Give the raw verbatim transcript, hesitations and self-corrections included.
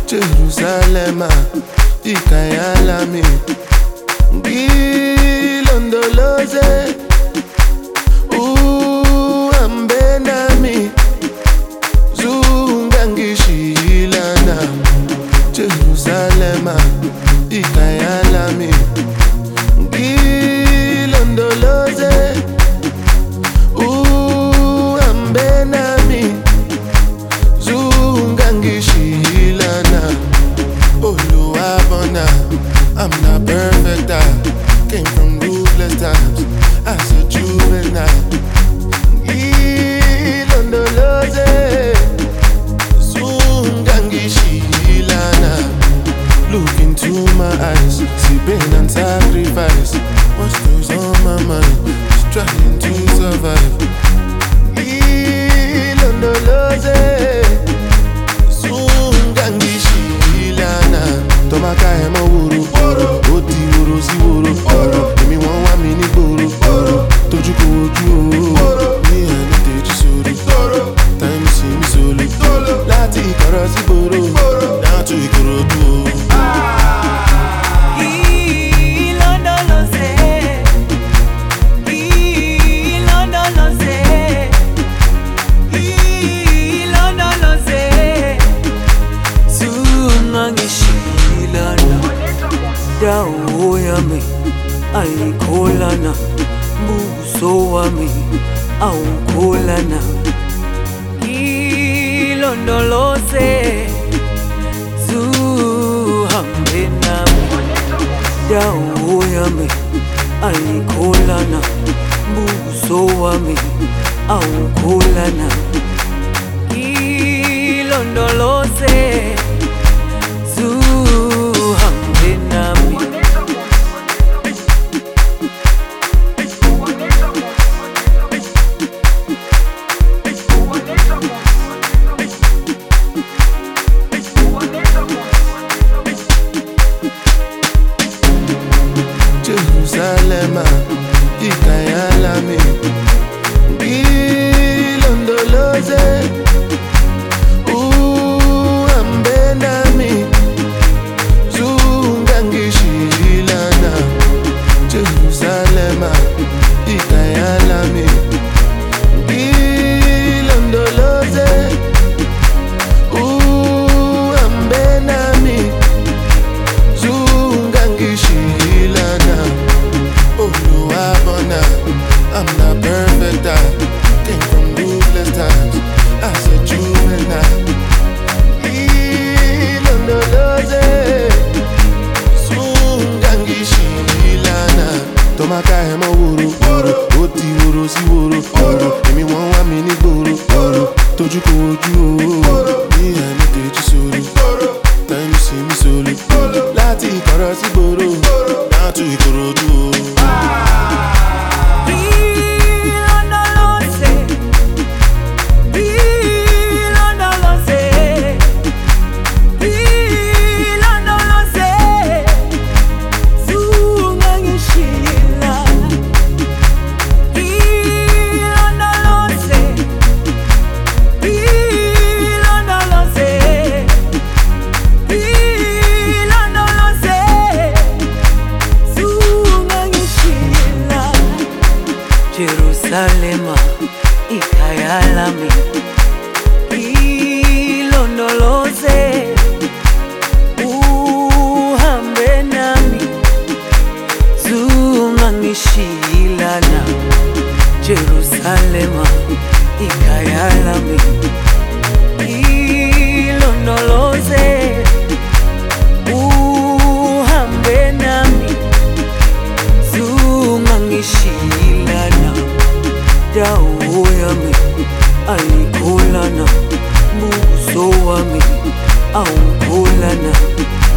Jerusalem, ikayalami ngilondoloze uhambe nami zungangishilana. Jerusalem, ikayalami ngilondoloze uhambe nami zungangishilana. Oluwabona, I'm not perfect, I came from ruthless times as a juvenile. Ngilondoloze zungangishilana. Look into my eyes, see pain and sacrifice. What's goes on my mind, just trying to survive. Ngilondoloze zungangishilana. Tomaka emo wuru, oti wuru si wuru. Emi won wa mi ni gboro, toju ko oju o. Ni eni teji soro, time si mi solo. Lati ikoro si gboro, down to Ikorodu o. Dawo yami ayikholana, buso wami awukholana. Ilondoloze zuhambe nami. Dawo yami ayikholana, buso wami awukholana. Ilondoloze zuhambe nami. Jerusalem, ikayalami ngilondoloze uhambe nami zungangishilana. Jerusalem, ikayalami ngilondoloze uhambe nami zungangishilana. Oluwabona, I'm not perfect, I came from ruthless times as a juvenile. Ilondoloze zungangishilana. Tomaka emo wuru, oti wuru si wuru. Emi won wa mi ni gboro, toju ko oju o. Ni eni teji soro, time si mi solo. Lati ikoro si gboro, down to Ikorodu o. Jerusalem, ikayalami ilondoloze uhambe nami zungangishilana. Jerusalem, ikayalami ilondoloze uhambe nami zungangishilana. Dawo yami ayikholana, buso wami awukholana.